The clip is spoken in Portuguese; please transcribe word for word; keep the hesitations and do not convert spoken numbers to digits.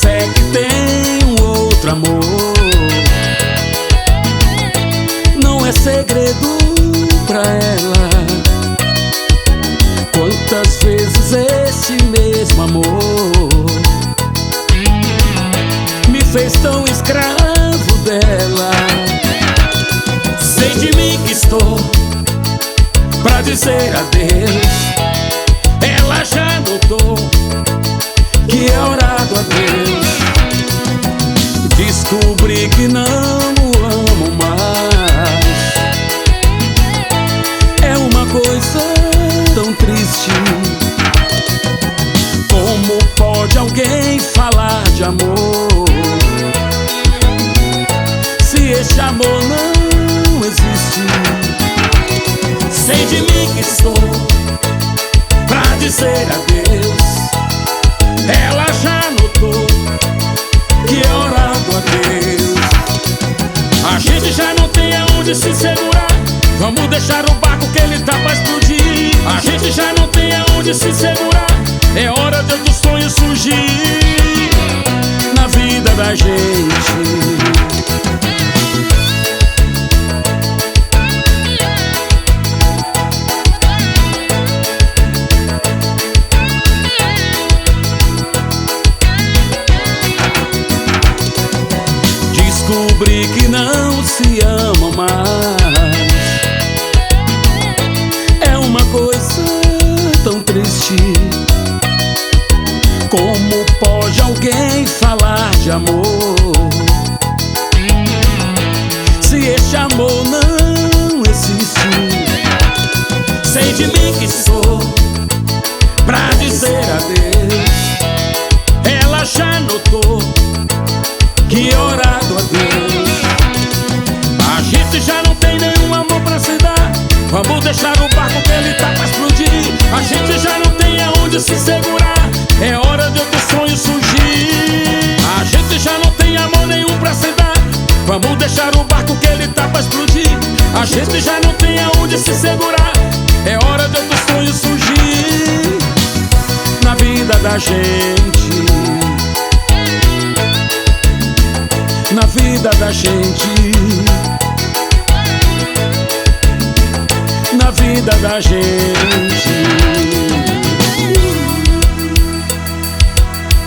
fé que tem um outro amor. Não é segredo pra ela quantas vezes esse mesmo amor me fez tão escravo dela. Sei de mim que estou pra dizer adeus. Ela já notou que é orado a Deus. Descobri que não o amo mais. É uma coisa tão triste. Como pode alguém falar de amor se este amor não existe? Sei de mim que estou pra dizer adeus. Ela já notou que é orado a Deus. A gente já não tem aonde se segurar. Vamos deixar o barco que ele tá pra explodir. A gente já não tem aonde se segurar. É hora de outro sonho surgir na vida da gente. Descobri que não se ama mais. É uma coisa tão triste. Como pode alguém falar de amor se este amor não existe? Sei de mim que sou pra dizer adeus. Ela já notou que é orado a Deus. A gente já não tem nenhum amor pra se dar. Vamos deixar o barco que ele tá pra explodir. A gente já não tem aonde se segurar. É hora de outro sonho surgir. A gente já não tem amor nenhum pra se dar. Vamos deixar o barco que ele tá pra explodir. A gente já não tem aonde se segurar. É hora de outro sonho surgir na vida da gente. Na vida da gente. Na vida da gente.